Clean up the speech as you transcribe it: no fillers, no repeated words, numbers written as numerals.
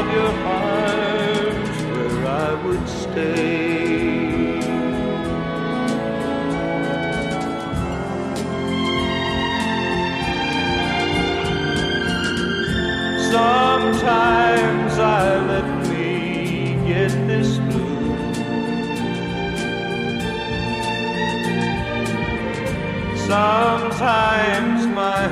of your arms where I would stay. Sometimes I let me get this blue. Sometimes my